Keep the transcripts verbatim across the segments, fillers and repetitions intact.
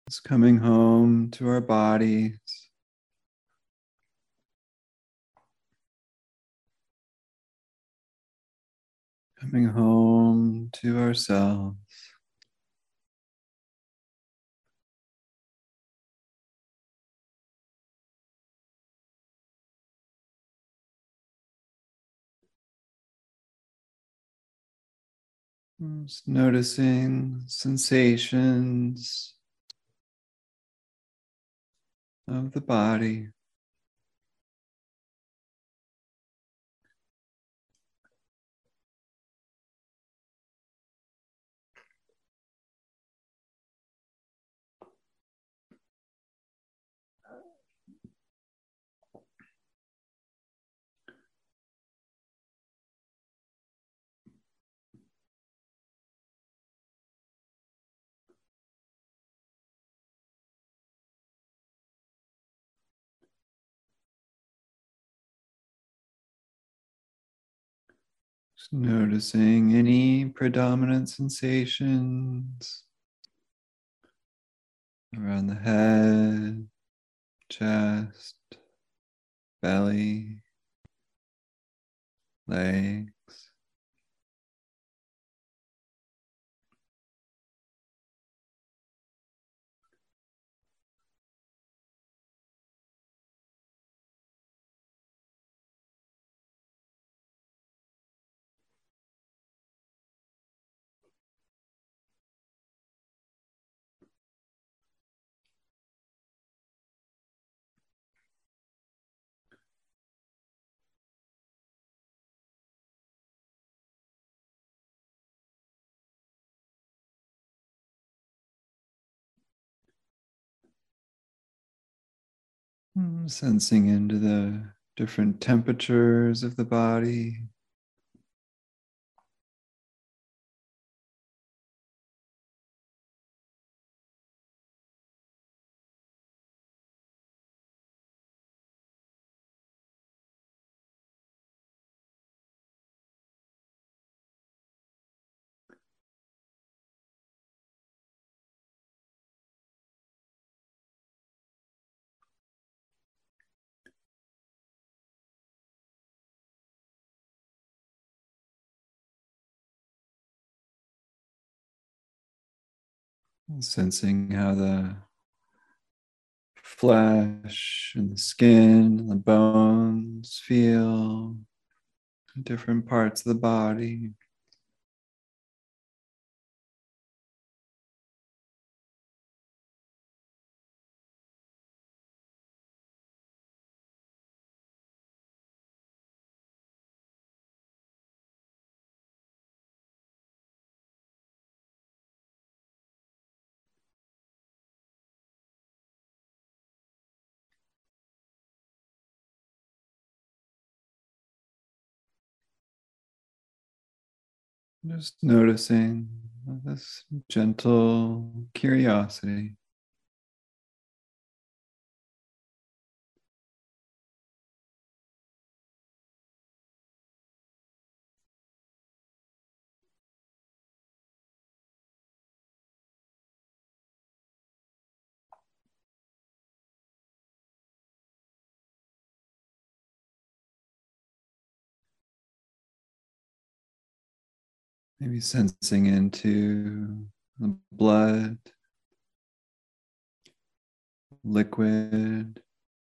Just coming home to our bodies. Coming home to ourselves. Just noticing sensations of the body. Just noticing any predominant sensations around the head, chest, belly, legs. Mm, Sensing into the different temperatures of the body. Sensing how the flesh and the skin and the bones feel in different parts of the body. Just noticing this gentle curiosity. Maybe sensing into the blood, liquid,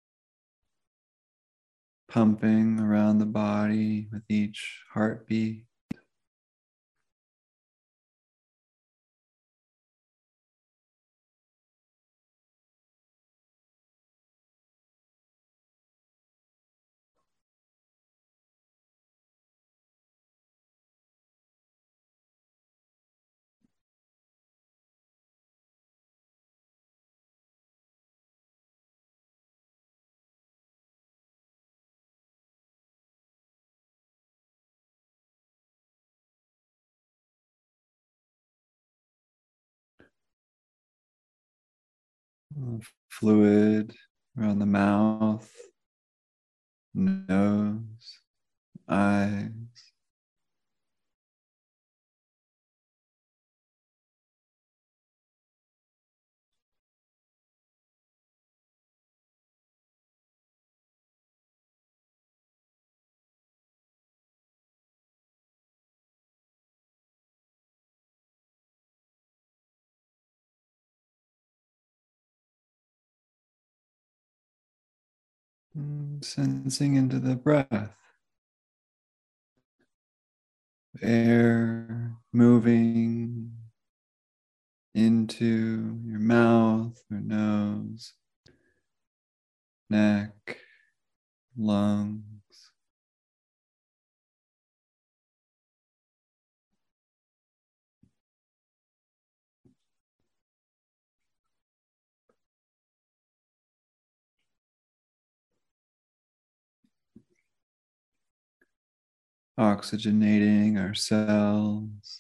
pumping around the body with each heartbeat. Fluid around the mouth, nose, eyes. Mm, Sensing into the breath, air moving into your mouth or nose, neck, lungs. Oxygenating our cells.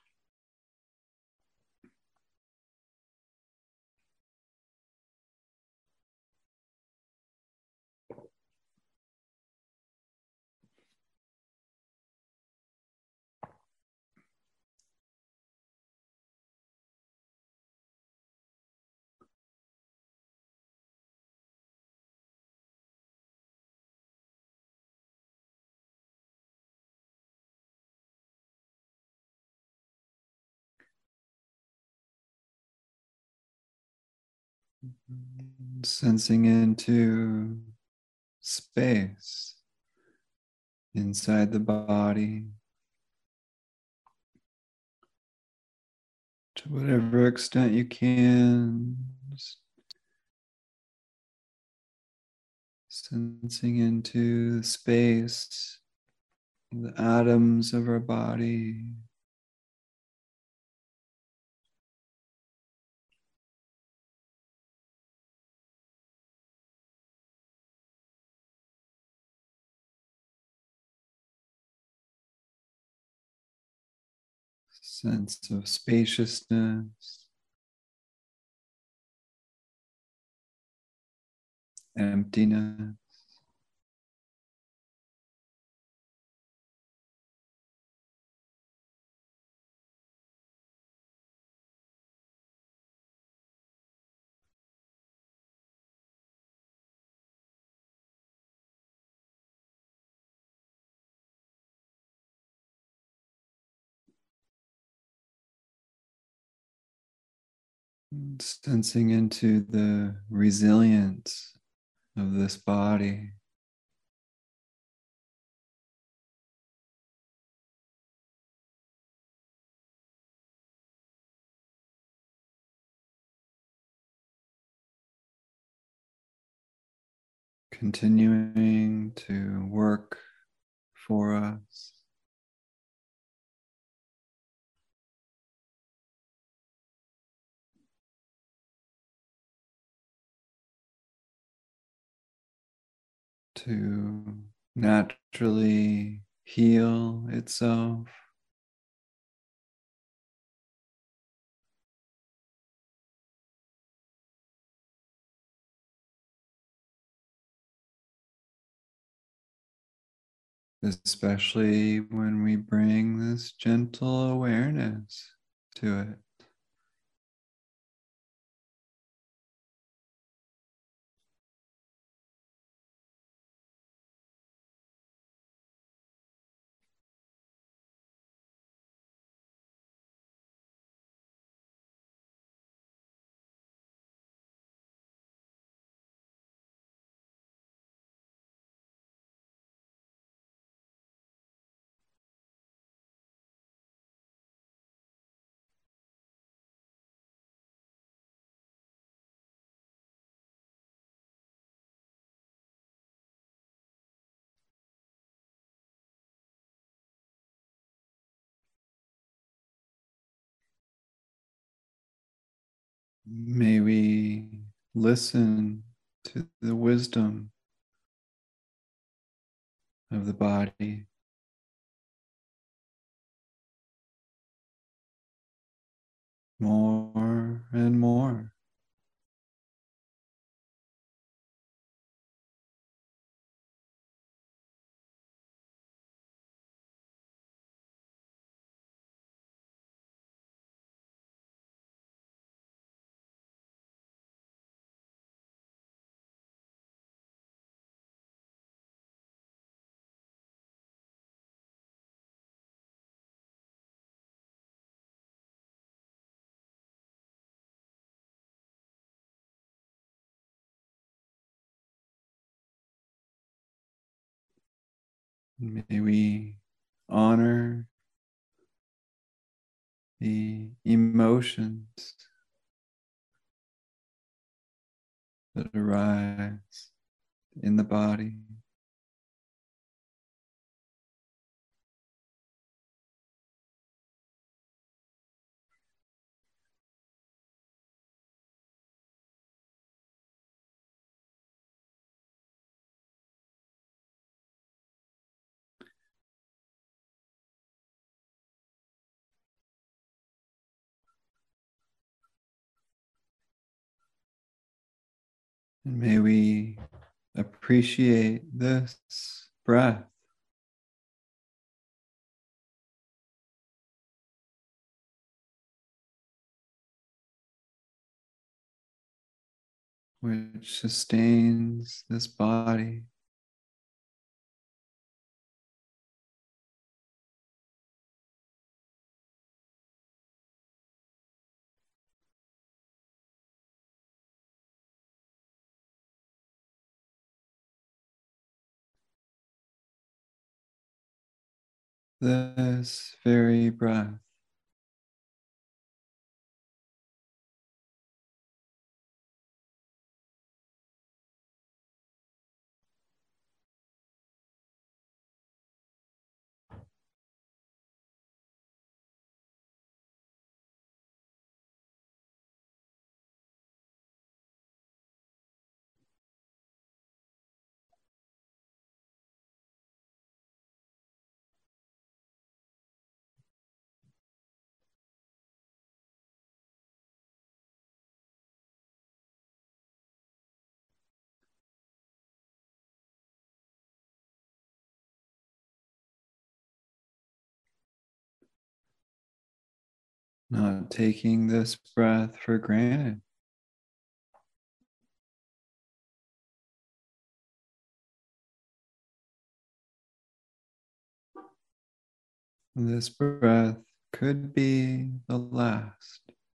Sensing into space inside the body to whatever extent you can. Just sensing into the space, the atoms of our body. Sense of spaciousness, emptiness. Sensing into the resilience of this body. Continuing to work for us. To naturally heal itself. Especially when we bring this gentle awareness to it. May we listen to the wisdom of the body. More and more. May we honor the emotions that arise in the body. And may we appreciate this breath, which sustains this body. This very breath not taking this breath for granted. This breath could be the last.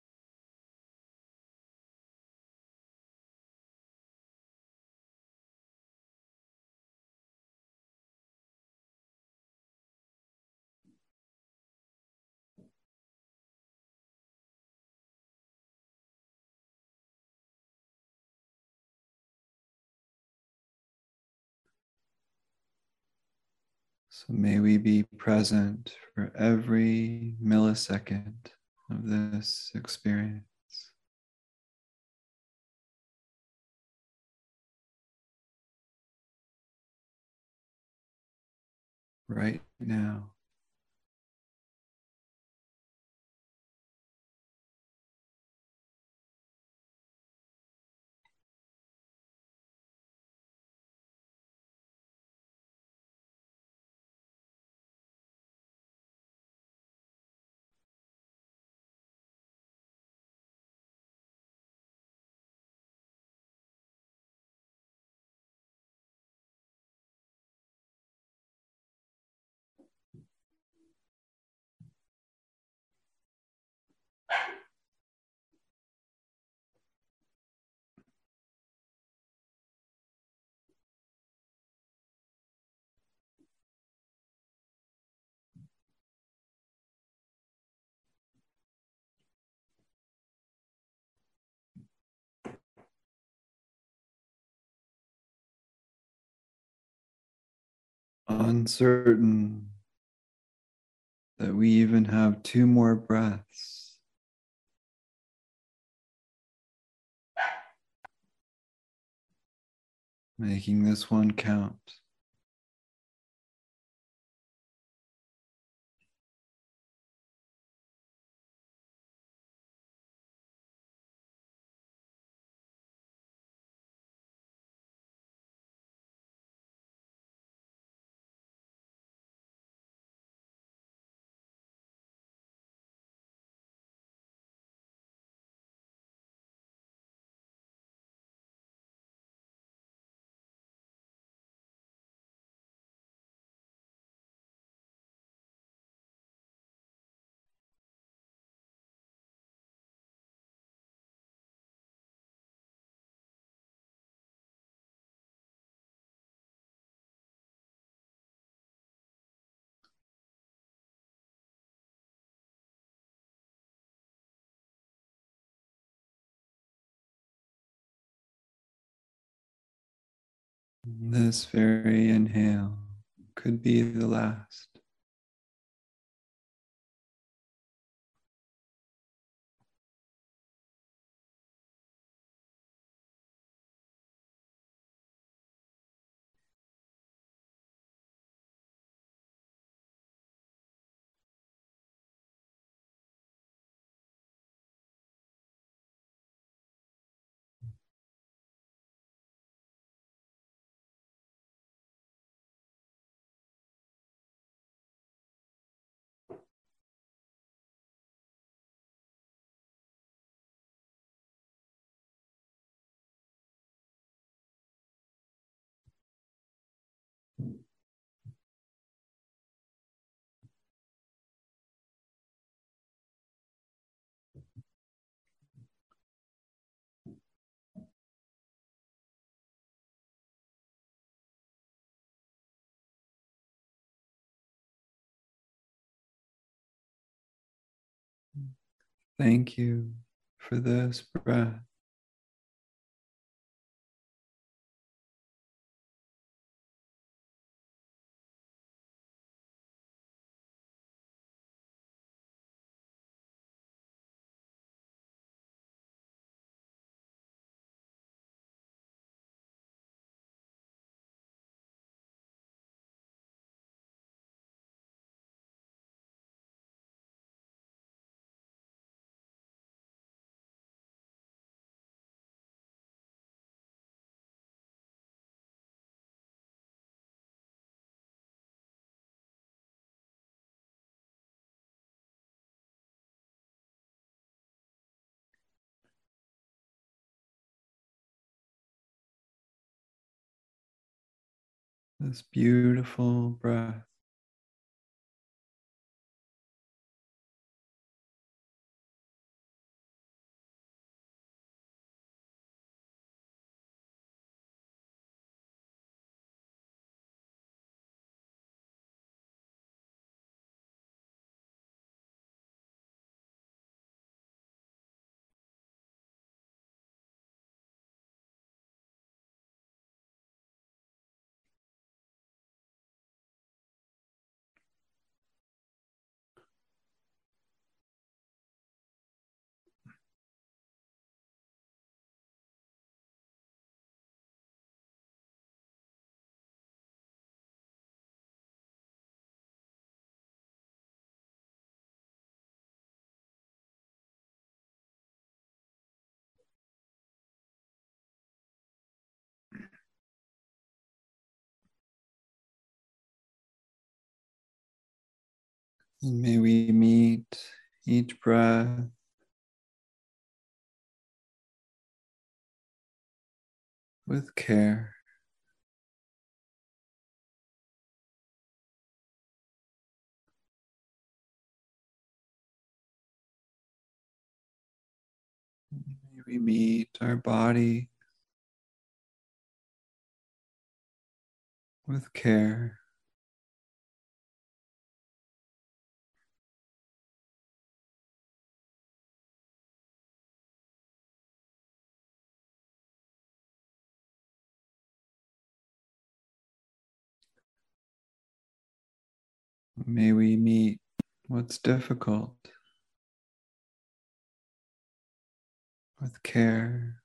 So may we be present for every millisecond of this experience right now. Uncertain that we even have two more breaths. Making this one count. This very inhale could be the last. Thank you for this breath. This beautiful breath. And may we meet each breath with care. May we meet our body with care. May we meet what's difficult with care.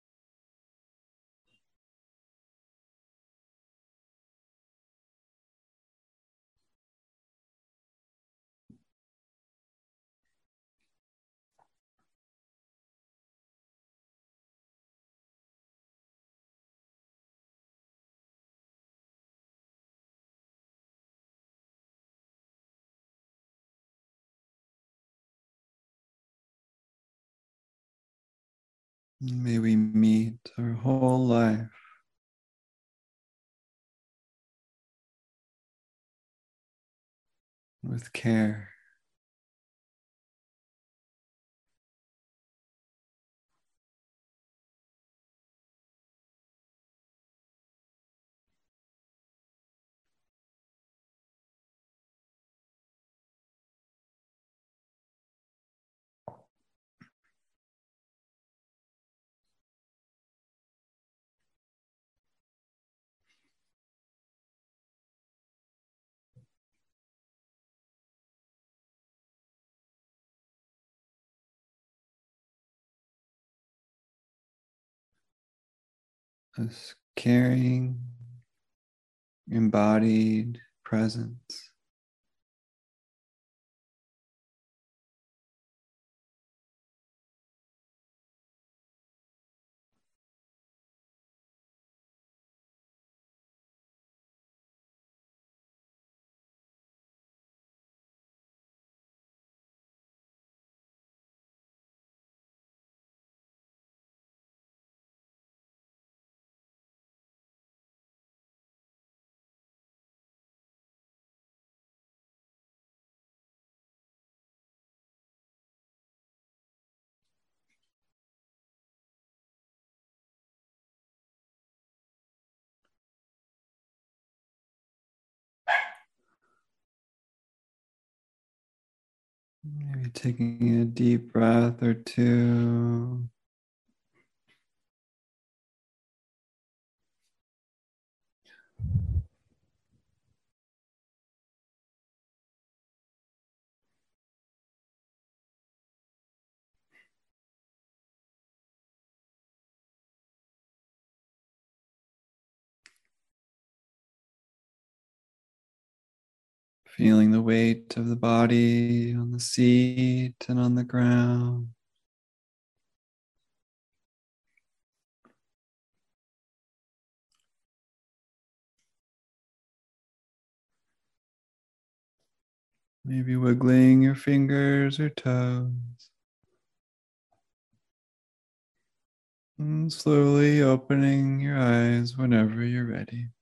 May we meet our whole life with care. this caring, embodied presence. Maybe taking a deep breath or two. Feeling the weight of the body on the seat and on the ground. Maybe wiggling your fingers or toes. And slowly opening your eyes whenever you're ready.